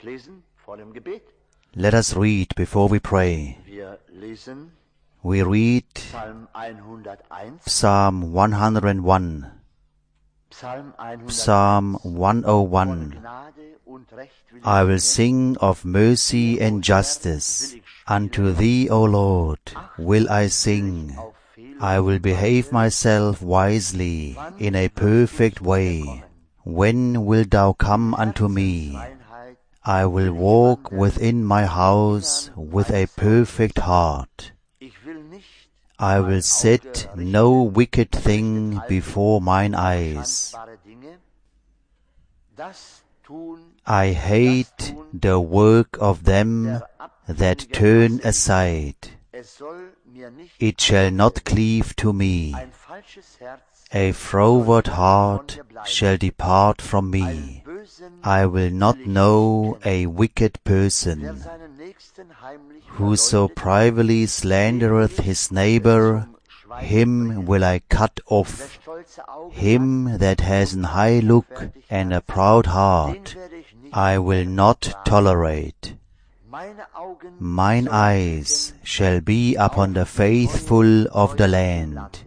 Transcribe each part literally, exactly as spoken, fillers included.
Let us read before we pray. We read Psalm one hundred one. Psalm one oh one. I will sing of mercy and justice. Unto Thee, O Lord, will I sing. I will behave myself wisely in a perfect way. When wilt Thou come unto me? I will walk within my house with a perfect heart. I will set no wicked thing before mine eyes. I hate the work of them that turn aside. It shall not cleave to me. A froward heart shall depart from me. I will not know a wicked person. Whoso privately slandereth his neighbor, him will I cut off. Him that has an high look and a proud heart, I will not tolerate. Mine eyes shall be upon the faithful of the land,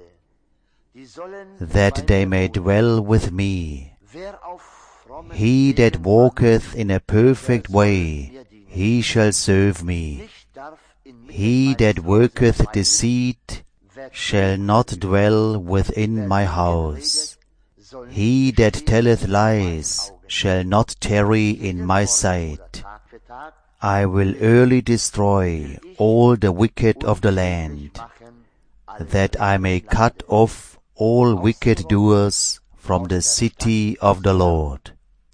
that they may dwell with me. He that walketh in a perfect way, he shall serve me. He that worketh deceit shall not dwell within my house. He that telleth lies shall not tarry in my sight. I will early destroy all the wicked of the land, that I may cut off all wicked doers from the city of the Lord.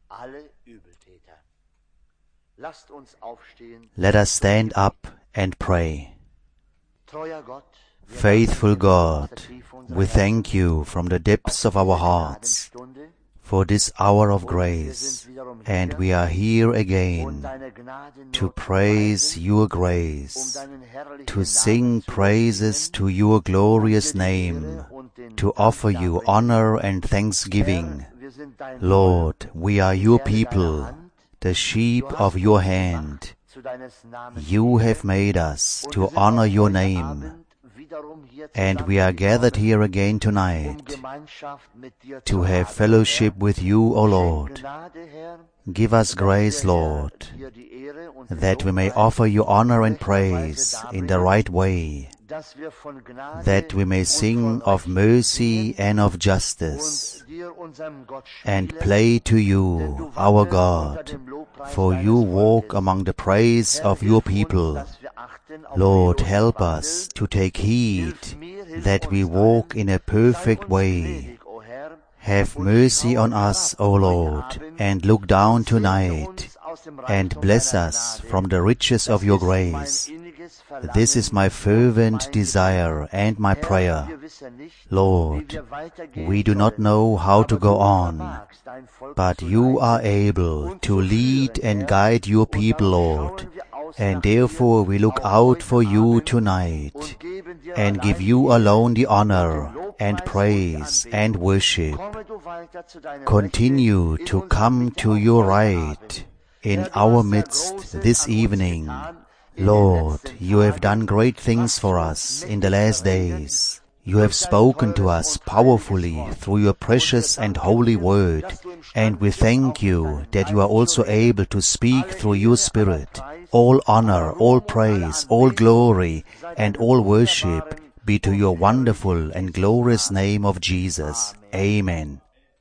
Let us stand up and pray. Faithful God, we thank You from the depths of our hearts for this hour of grace, and we are here again to praise Your grace, to sing praises to Your glorious name, to offer You honor and thanksgiving. Lord, we are Your people, the sheep of Your hand. You have made us to honor Your name, and we are gathered here again tonight to have fellowship with You, O Lord. Give us grace, Lord, that we may offer You honor and praise in the right way, that we may sing of mercy and of justice, and play to You, our God, for You walk among the praise of Your people. Lord, help us to take heed that we walk in a perfect way. Have mercy on us, O Lord, and look down tonight, and bless us from the riches of Your grace. This is my fervent desire and my prayer. Lord, we do not know how to go on, but You are able to lead and guide Your people, Lord, and therefore we look out for You tonight, and give You alone the honor and praise and worship. Continue to come to Your right in our midst this evening. Lord, You have done great things for us in the last days. You have spoken to us powerfully through Your precious and holy word, and we thank You that You are also able to speak through Your Spirit. All honor, all praise, all glory, and all worship be to Your wonderful and glorious name of Jesus. Amen.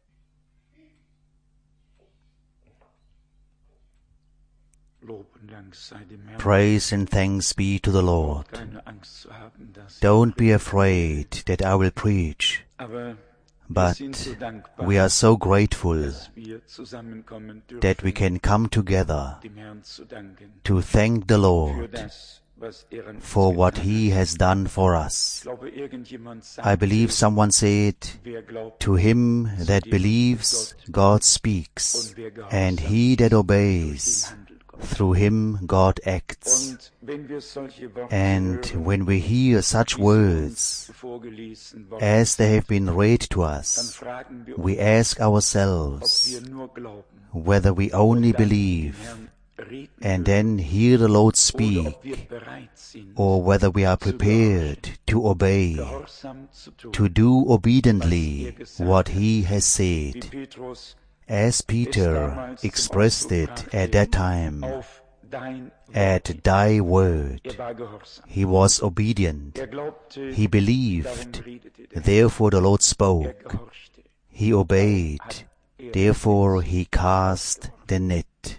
Praise and thanks be to the Lord. Don't be afraid that I will preach, but we are so grateful that we can come together to thank the Lord for what He has done for us. I believe someone said, to him that believes, God speaks, and he that obeys, through him God acts. And when we hear such words as they have been read to us, we ask ourselves whether we only believe and then hear the Lord speak, or whether we are prepared to obey, to do obediently what He has said, as Peter expressed it at that time. At thy word. He was obedient. He believed. Therefore the Lord spoke. He obeyed. Therefore He cast the net.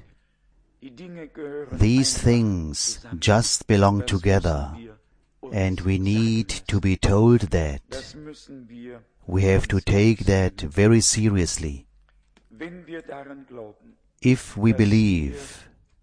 These things just belong together, and we need to be told that. We have to take that very seriously. If we believe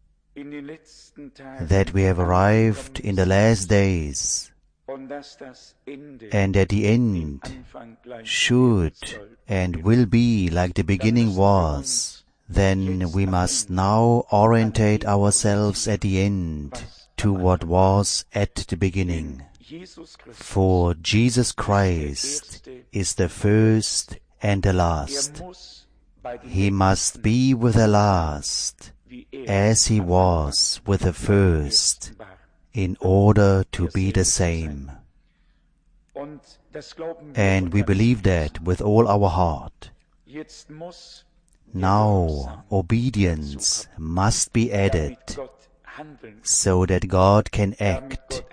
that we have arrived in the last days, and that the end should and will be like the beginning was, then we must now orientate ourselves at the end to what was at the beginning. For Jesus Christ is the first and the last. He must be with the last, as He was with the first, in order to be the same. And we believe that with all our heart. Now obedience must be added, so that God can act.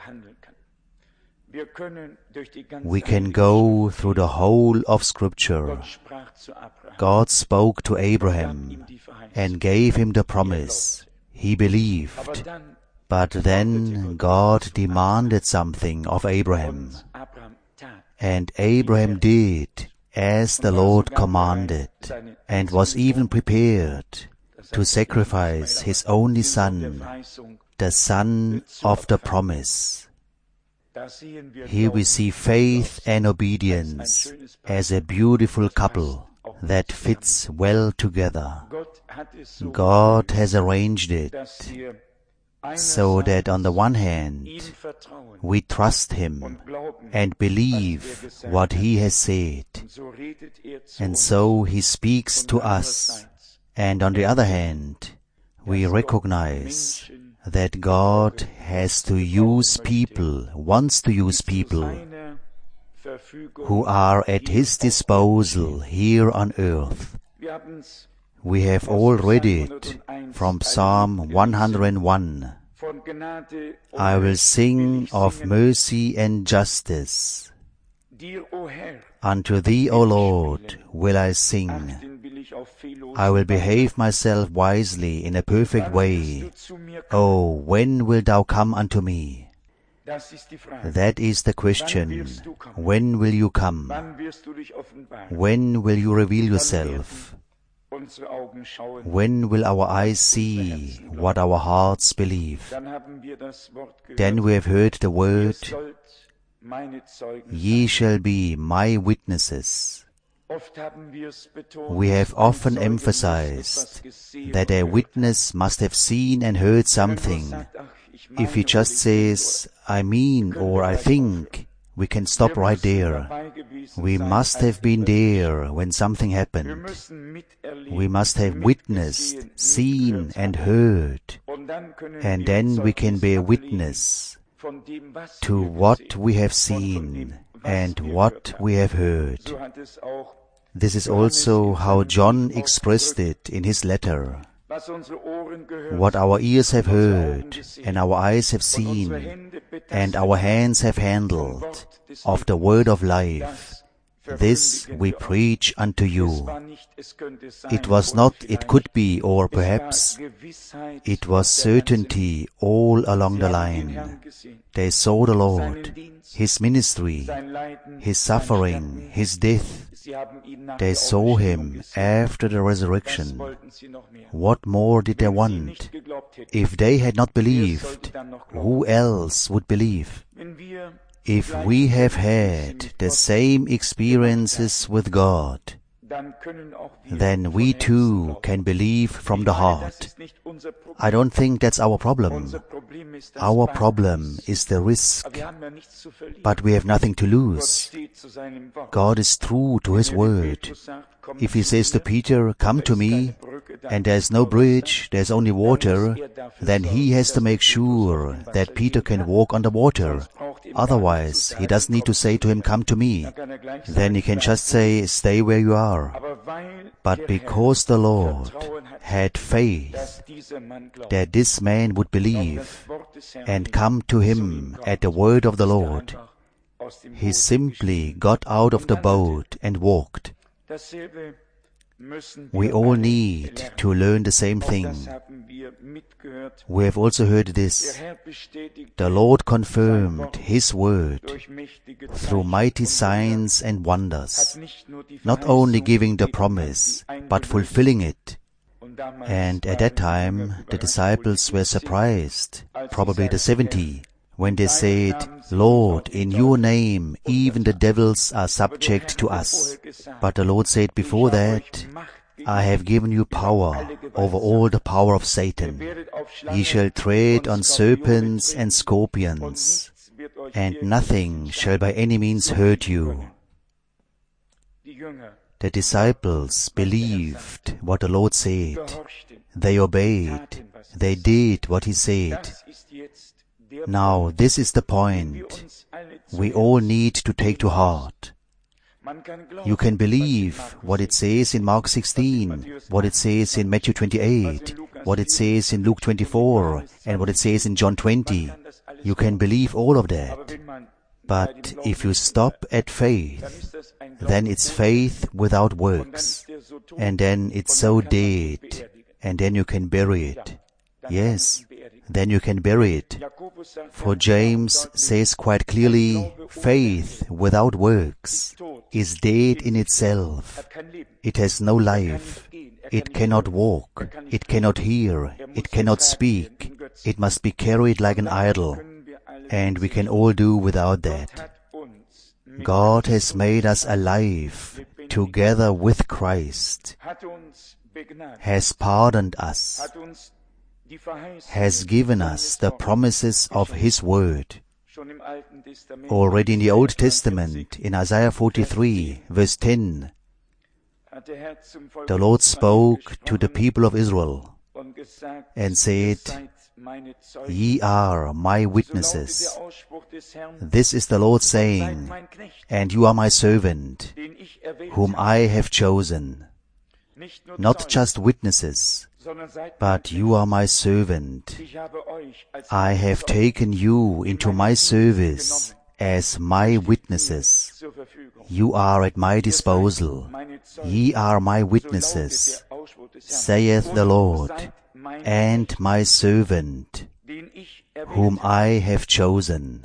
We can go through the whole of Scripture. God spoke to Abraham and gave him the promise. He believed. But then God demanded something of Abraham. And Abraham did as the Lord commanded, and was even prepared to sacrifice his only son, the son of the promise. Here we see faith and obedience as a beautiful couple that fits well together. God has arranged it so that on the one hand we trust Him and believe what He has said, and so He speaks to us, and on the other hand we recognize that God has to use people, wants to use people who are at His disposal here on earth. We have all read it from Psalm one hundred one. I will sing of mercy and justice. Unto Thee, O Lord, will I sing. I will behave myself wisely in a perfect way. Oh, when wilt Thou come unto me? That is the question. When will you come? When will you reveal yourself? When will our eyes see what our hearts believe? Then we have heard the word, Ye shall be my witnesses. We have often emphasized that a witness must have seen and heard something. If he just says, I mean or I think, we can stop right there. We must have been there when something happened. We must have witnessed, seen and heard, and then we can bear witness to what we have seen and what we have heard. This is also how John expressed it in his letter. What our ears have heard, and our eyes have seen, and our hands have handled, of the word of life, this we preach unto you. It was not, it could be, or perhaps, it was certainty all along the line. They saw the Lord, His ministry, His suffering, His death. They saw Him after the resurrection. What more did they want? If they had not believed, who else would believe? If we have had the same experiences with God, then we too can believe from the heart. I don't think that's our problem. Our problem is the risk. But we have nothing to lose. God is true to His word. If He says to Peter, come to me, and there's no bridge, there's only water, then he has to make sure that Peter can walk on the water. Otherwise, he doesn't need to say to him, come to me. Then he can just say, stay where you are. But because the Lord had faith that this man would believe and come to him at the word of the Lord, he simply got out of the boat and walked. We all need to learn the same thing. We have also heard this. The Lord confirmed His word through mighty signs and wonders, not only giving the promise, but fulfilling it. And at that time, the disciples were surprised, probably the seventy, when they said, Lord, in your name even the devils are subject to us. But the Lord said before that, I have given you power over all the power of Satan. Ye shall tread on serpents and scorpions, and nothing shall by any means hurt you. The disciples believed what the Lord said. They obeyed. They did what He said. Now, this is the point we all need to take to heart. You can believe what it says in Mark sixteen, what it says in Matthew twenty-eight, what it says in Luke twenty-four, and what it says in John twenty. You can believe all of that. But if you stop at faith, then it's faith without works. And then it's so dead. And then you can bury it. Yes, then you can bury it. For James says quite clearly, faith without works is dead in itself. It has no life. It cannot walk. It cannot hear. It cannot speak. It must be carried like an idol. And we can all do without that. God has made us alive together with Christ, has pardoned us, has given us the promises of His word. Already in the Old Testament, in Isaiah forty-three, verse ten, the Lord spoke to the people of Israel and said, Ye are my witnesses. This is the Lord saying, and you are my servant, whom I have chosen. Not just witnesses, but you are my servant. I have taken you into my service as my witnesses. You are at my disposal. Ye are my witnesses, saith the Lord, and my servant, whom I have chosen.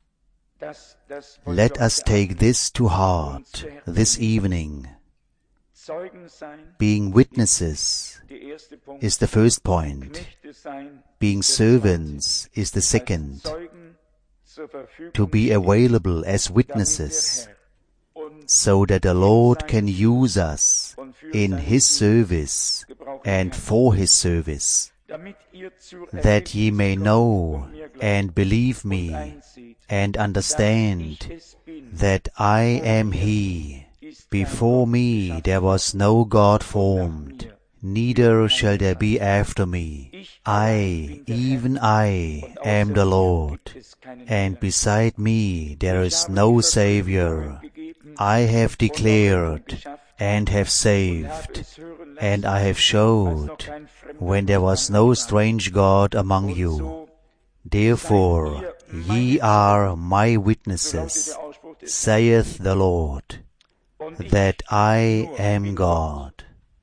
Let us take this to heart this evening. Being witnesses is the first point. Being servants is the second. To be available as witnesses, so that the Lord can use us in His service and for His service, that ye may know and believe me and understand that I am He. Before me there was no God formed, neither shall there be after me. I, even I, am the Lord, and beside me there is no Savior. I have declared and have saved, and I have showed when there was no strange God among you. Therefore ye are my witnesses, saith the Lord, that I am God.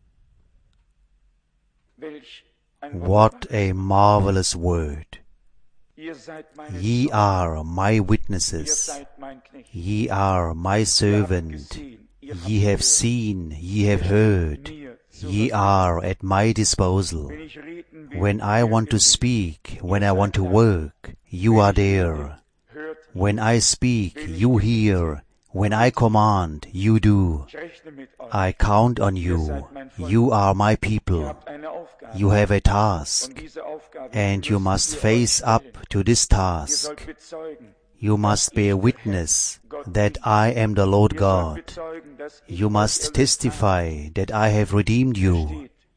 What a marvelous word! Ye are my witnesses. Ye are my servant. Ye have seen, ye have heard. Ye are at my disposal. When I want to speak, when I want to work, you are there. When I speak, you hear. When I command, you do. I count on you. You are my people. You have a task, and you must face up to this task. You must bear witness that I am the Lord God. You must testify that I have redeemed you.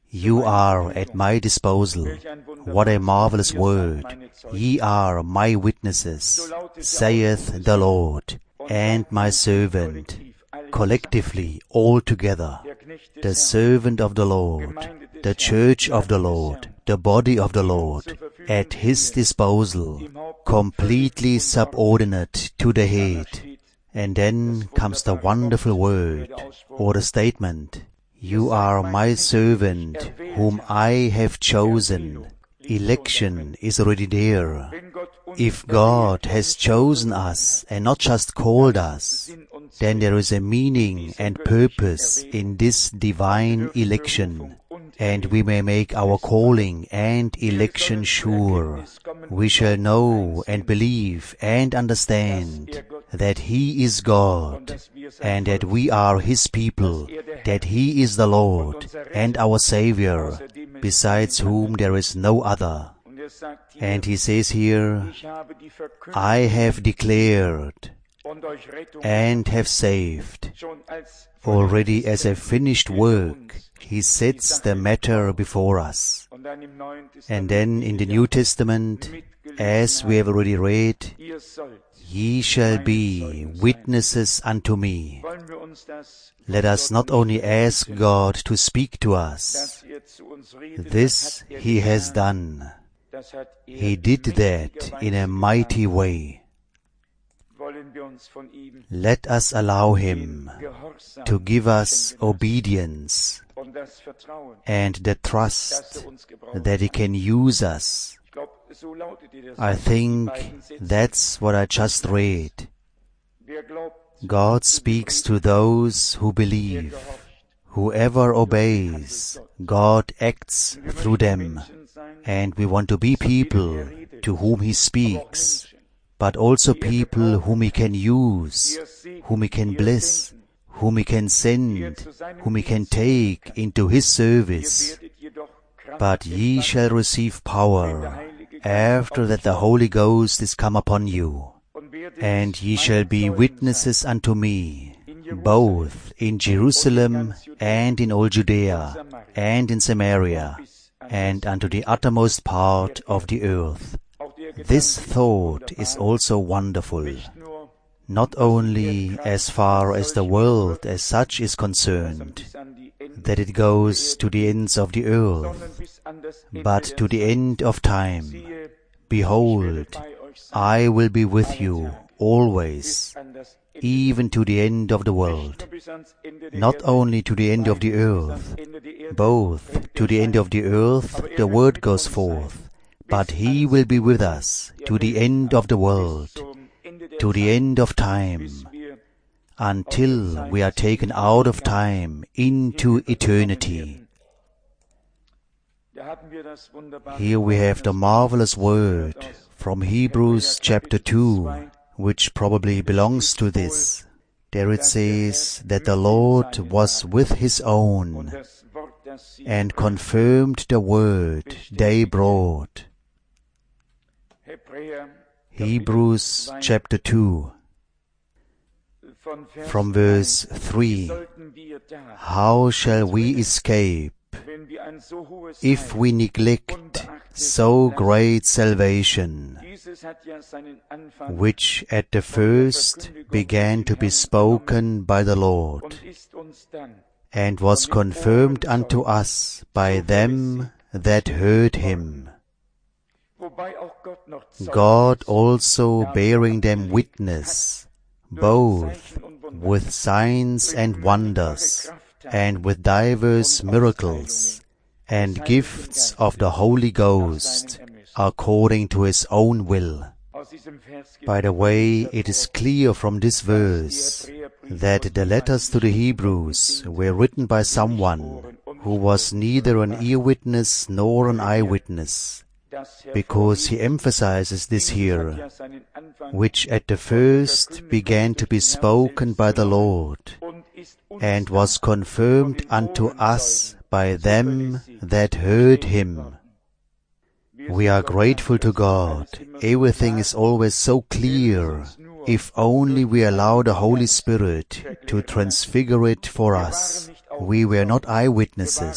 You are at my disposal. What a marvelous word. Ye are my witnesses, saith the Lord, and my servant, collectively, all together, the servant of the Lord, the church of the Lord, the body of the Lord, at his disposal, completely subordinate to the head. And then comes the wonderful word, or the statement, you are my servant, whom I have chosen. Election is already there. If God has chosen us and not just called us, then there is a meaning and purpose in this divine election, and we may make our calling and election sure. We shall know and believe and understand that He is God, and that we are His people, that He is the Lord and our Savior, besides whom there is no other. And He says here, I have declared and have saved. Already as a finished work, He sets the matter before us. And then in the New Testament, as we have already read, ye shall be witnesses unto me. Let us not only ask God to speak to us. This He has done. He did that in a mighty way. Let us allow Him to give us obedience and the trust that He can use us. I think that's what I just read. God speaks to those who believe. Whoever obeys, God acts through them. And we want to be people to whom He speaks, but also people whom He can use, whom He can bless, whom He can send, whom He can take into His service. But ye shall receive power, after that the Holy Ghost is come upon you, and ye shall be witnesses unto me, both in Jerusalem and in all Judea and in Samaria, and unto the uttermost part of the earth. This thought is also wonderful, not only as far as the world as such is concerned, that it goes to the ends of the earth, but to the end of time. Behold, I will be with you always, even to the end of the world. Not only to the end of the earth, both to the end of the earth the word goes forth, but He will be with us to the end of the world, to the end of time, until we are taken out of time into eternity. Here we have the marvelous word from Hebrews chapter two, which probably belongs to this. There it says that the Lord was with His own and confirmed the word they brought. Hebrews chapter two, from verse three. How shall we escape if we neglect so great salvation, which at the first began to be spoken by the Lord, and was confirmed unto us by them that heard Him, God also bearing them witness, both with signs and wonders, and with divers miracles, and gifts of the Holy Ghost, according to His own will. By the way, it is clear from this verse that the letters to the Hebrews were written by someone who was neither an ear witness nor an eyewitness, because he emphasizes this here, which at the first began to be spoken by the Lord, and was confirmed unto us by them that heard Him. We are grateful to God. Everything is always so clear, if only we allow the Holy Spirit to transfigure it for us. We were not eyewitnesses.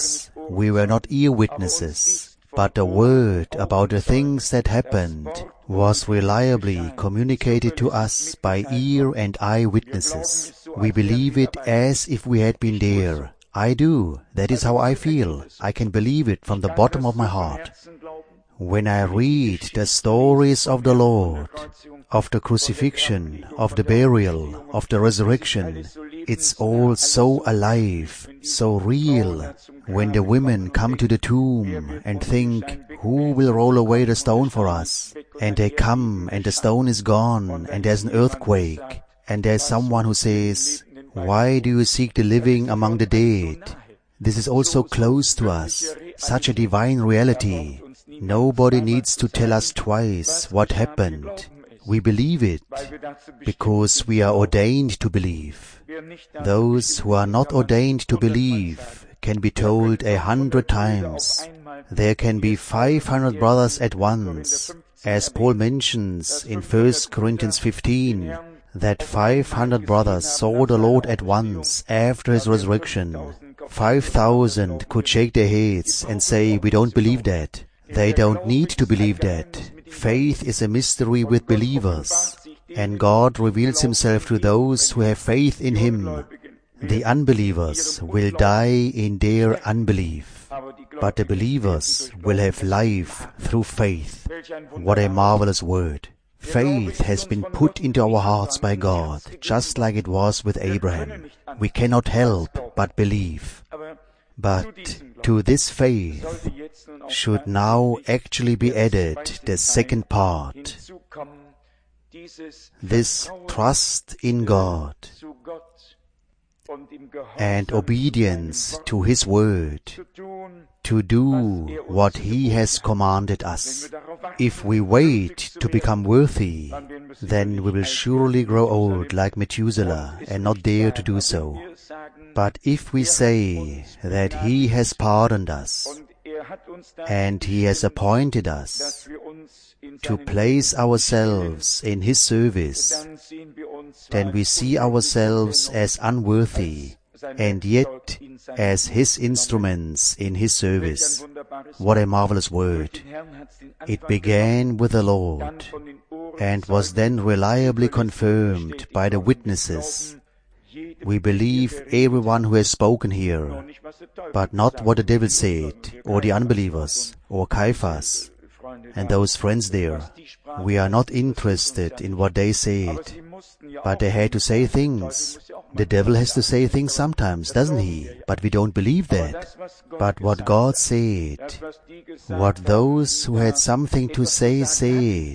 We were not ear witnesses, but the word about the things that happened was reliably communicated to us by ear and eye witnesses. We believe it as if we had been there. I do. That is how I feel. I can believe it from the bottom of my heart. When I read the stories of the Lord, of the crucifixion, of the burial, of the resurrection, it's all so alive, so real. When the women come to the tomb and think, who will roll away the stone for us? And they come and the stone is gone and there's an earthquake. And there's someone who says, why do you seek the living among the dead? This is also close to us, such a divine reality. Nobody needs to tell us twice what happened. We believe it because we are ordained to believe. Those who are not ordained to believe can be told a hundred times. There can be five hundred brothers at once, as Paul mentions in First Corinthians fifteen, that five hundred brothers saw the Lord at once after His resurrection. Five thousand could shake their heads and say, we don't believe that. They don't need to believe that. Faith is a mystery with believers, and God reveals Himself to those who have faith in Him. The unbelievers will die in their unbelief, but the believers will have life through faith. What a marvelous word! Faith has been put into our hearts by God, just like it was with Abraham. We cannot help but believe. But to this faith should now actually be added the second part, this trust in God and obedience to His word, to do what He has commanded us. If we wait to become worthy, then we will surely grow old like Methuselah and not dare to do so. But if we say that He has pardoned us and He has appointed us to place ourselves in His service, then we see ourselves as unworthy and yet as His instruments in His service. What a marvelous word! It began with the Lord and was then reliably confirmed by the witnesses. We believe everyone who has spoken here, but not what the devil said, or the unbelievers, or Caiaphas, and those friends there. We are not interested in what they said, but they had to say things. The devil has to say things sometimes, doesn't he? But we don't believe that. But what God said, what those who had something to say said,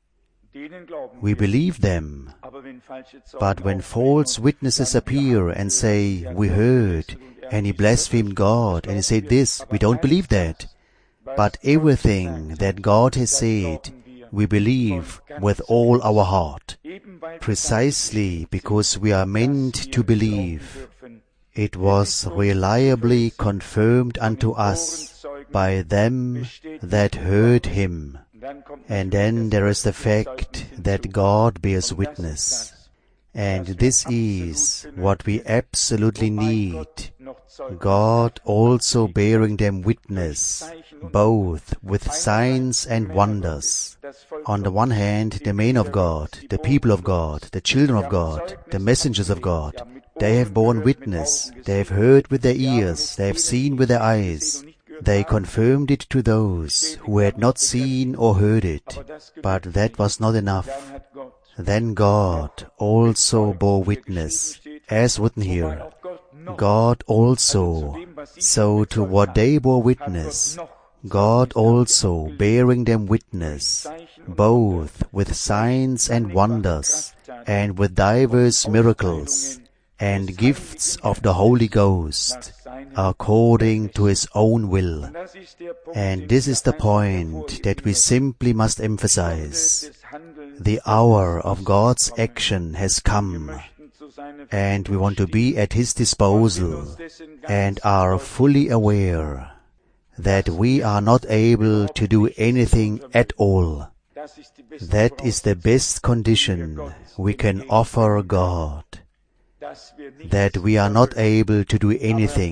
we believe them. But when false witnesses appear and say, we heard, and he blasphemed God, and he said this, we don't believe that. But everything that God has said, we believe with all our heart, precisely because we are meant to believe. It was reliably confirmed unto us by them that heard Him. And then there is the fact that God bears witness. And this is what we absolutely need. God also bearing them witness, both with signs and wonders. On the one hand, the men of God, the people of God, the children of God, the messengers of God, they have borne witness, they have heard with their ears, they have seen with their eyes. They confirmed it to those who had not seen or heard it, but that was not enough. Then God also bore witness, as written here. God also, so to what they bore witness, God also bearing them witness, both with signs and wonders, and with divers miracles, and gifts of the Holy Ghost, according to His own will. And this is the point that we simply must emphasize. The hour of God's action has come, and we want to be at His disposal, and are fully aware that we are not able to do anything at all. That is the best condition we can offer God, that we are not able to do anything,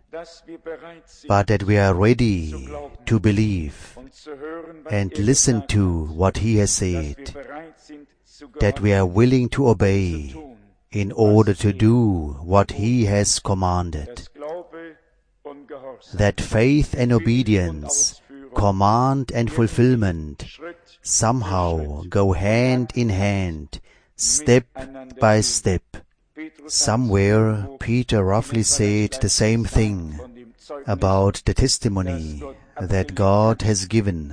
but that we are ready to believe and listen to what He has said, that we are willing to obey in order to do what He has commanded, that faith and obedience, command and fulfillment somehow go hand in hand, step by step. Somewhere Peter roughly said the same thing about the testimony that God has given.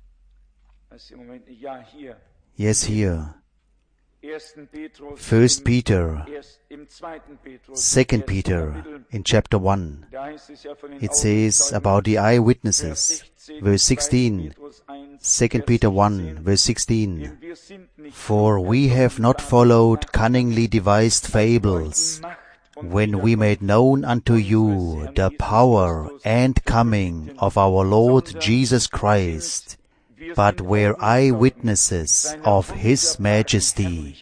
Yes, here. First Peter, Second Peter, in chapter one, it says about the eyewitnesses, verse sixteen, Second Peter one, verse sixteen, for we have not followed cunningly devised fables, when we made known unto you the power and coming of our Lord Jesus Christ, but were eyewitnesses of His majesty.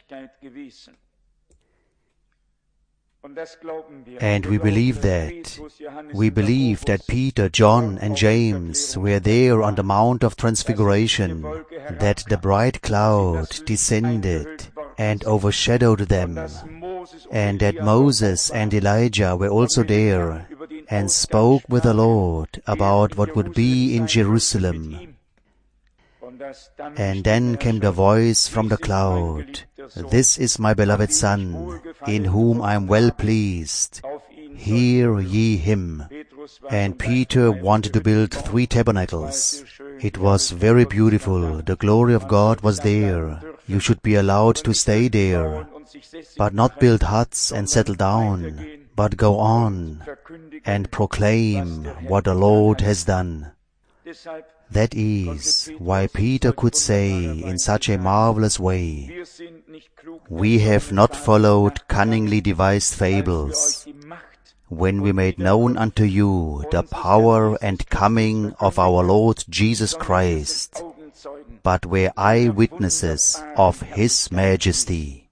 And we believe that. We believe that Peter, John, and James were there on the Mount of Transfiguration, that the bright cloud descended and overshadowed them, and that Moses and Elijah were also there and spoke with the Lord about what would be in Jerusalem. And then came the voice from the cloud, this is my beloved Son, in whom I am well pleased. Hear ye Him. And Peter wanted to build three tabernacles. It was very beautiful. The glory of God was there. You should be allowed to stay there, but not build huts and settle down, but go on and proclaim what the Lord has done. That is why Peter could say in such a marvelous way, we have not followed cunningly devised fables, when we made known unto you the power and coming of our Lord Jesus Christ, but were eyewitnesses of His majesty.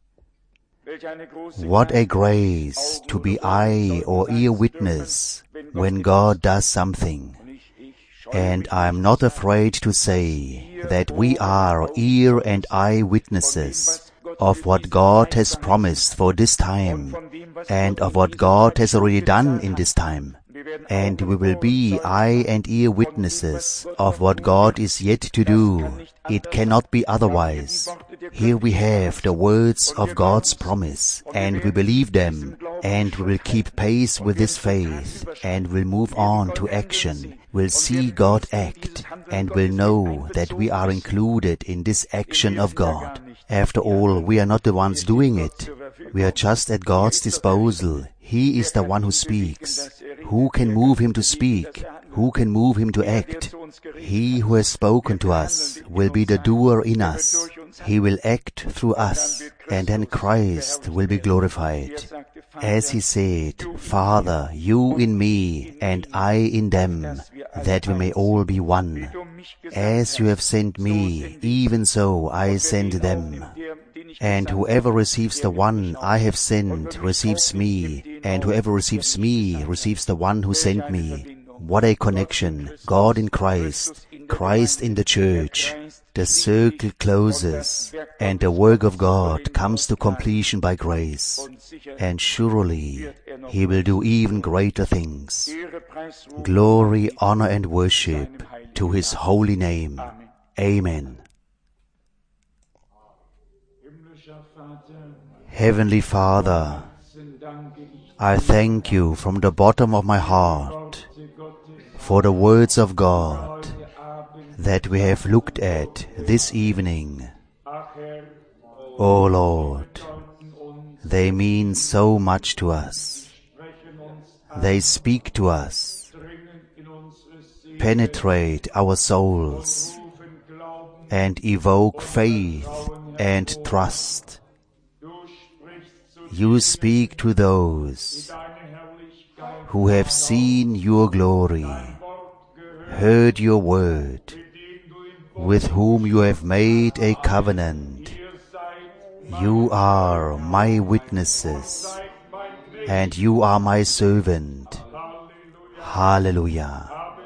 What a grace to be eye or ear witness when God does something. And I am not afraid to say that we are ear and eye witnesses of what God has promised for this time, and of what God has already done in this time. And we will be eye and ear witnesses of what God is yet to do. It cannot be otherwise. Here we have the words of God's promise, and we believe them, and we will keep pace with this faith, and will move on to action. We'll see God act, and will know that we are included in this action of God. After all, we are not the ones doing it. We are just at God's disposal. He is the one who speaks. Who can move Him to speak? Who can move Him to act? He who has spoken to us will be the doer in us. He will act through us, and then Christ will be glorified. As He said, Father, you in me, and I in them, that we may all be one. As you have sent me, even so I send them. And whoever receives the one I have sent receives me, and whoever receives me receives the one who sent me. What a connection! God in Christ, Christ in the church. The circle closes, and the work of God comes to completion by grace. And surely He will do even greater things. Glory, honor, and worship to His holy name. Amen. Heavenly Father, I thank You from the bottom of my heart for the words of God that we have looked at this evening. O Lord, they mean so much to us. They speak to us, penetrate our souls, and evoke faith and trust. You speak to those who have seen Your glory, heard Your word, with whom You have made a covenant. You are my witnesses, and You are my servant. Hallelujah.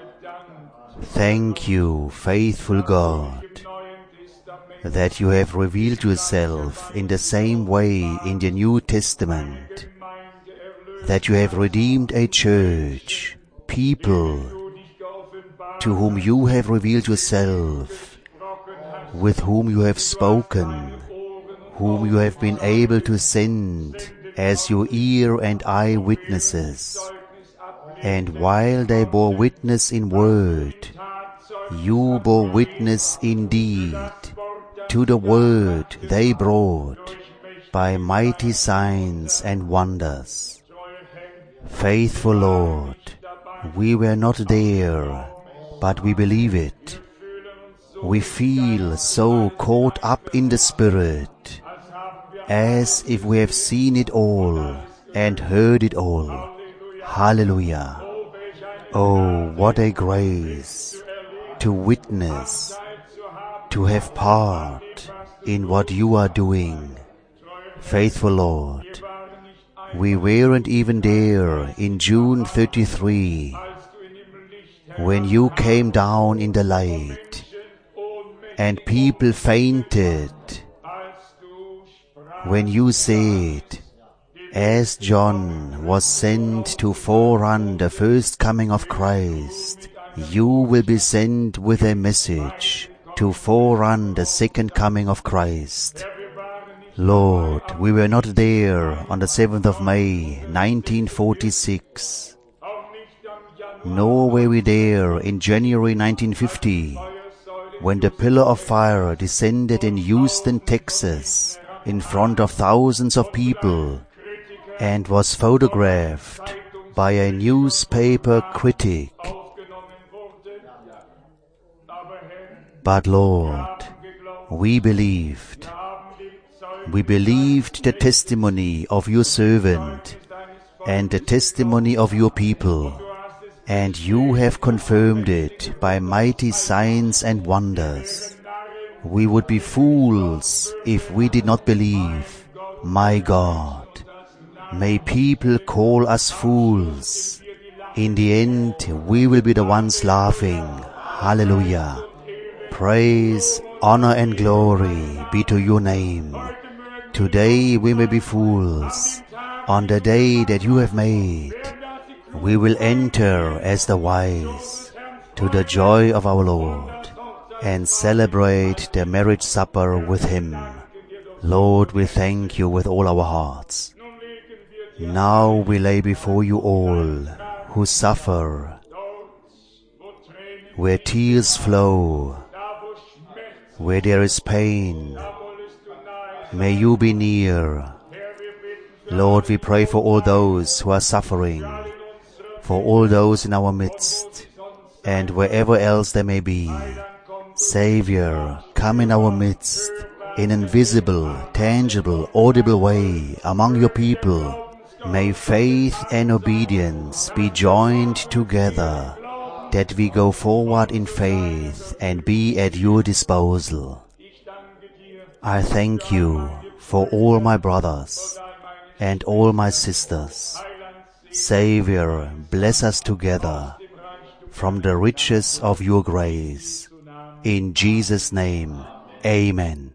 Thank you, faithful God, that you have revealed yourself in the same way in the New Testament, that you have redeemed a church, people to whom you have revealed yourself, with whom you have spoken, whom you have been able to send as your ear and eye witnesses. And while they bore witness in word, you bore witness in deed to the word they brought by mighty signs and wonders. Faithful Lord, we were not there, but we believe it. We feel so caught up in the Spirit, as if we have seen it all and heard it all. Hallelujah. Oh, what a grace to witness, to have part in what you are doing. Faithful Lord, we weren't even there in June thirty-three, when you came down in the light, and people fainted, when you said, as John was sent to forerun the first coming of Christ, you will be sent with a message to forerun the second coming of Christ. Lord, we were not there on the seventh of May, nineteen forty-six. Nor were we there in January nineteen fifty, when the pillar of fire descended in Houston, Texas, in front of thousands of people, and was photographed by a newspaper critic. But Lord, we believed. We believed the testimony of your servant and the testimony of your people, and you have confirmed it by mighty signs and wonders. We would be fools if we did not believe. My God, may people call us fools. In the end, we will be the ones laughing. Hallelujah. Praise, honor and glory be to your name. Today we may be fools. On the day that you have made, we will enter as the wise to the joy of our Lord and celebrate the marriage supper with Him. Lord, we thank you with all our hearts. Now we lay before you all who suffer, where tears flow, where there is pain. May you be near. Lord, we pray for all those who are suffering, for all those in our midst, and wherever else they may be. Savior, come in our midst, in an invisible, tangible, audible way among your people. May faith and obedience be joined together, that we go forward in faith and be at your disposal. I thank you for all my brothers and all my sisters. Savior, bless us together from the riches of your grace. In Jesus' name, amen.